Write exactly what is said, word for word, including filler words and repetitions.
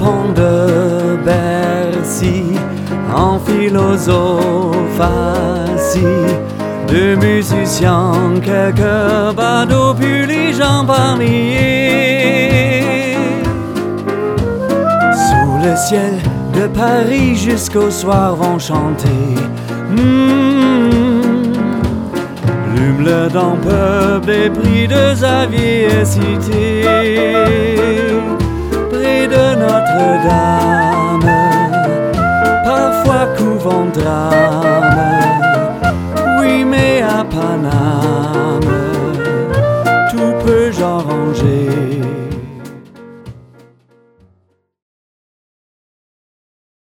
pont de Bercy, en philosophatie, deux musiciens, quelques badauds, puis les gens parliers. Sous le ciel de Paris jusqu'au soir vont chanter. Mmh. Plume d'un peuple des prix de Xavier cité, près de Notre-Dame, parfois couvent drame, oui mais à Paname.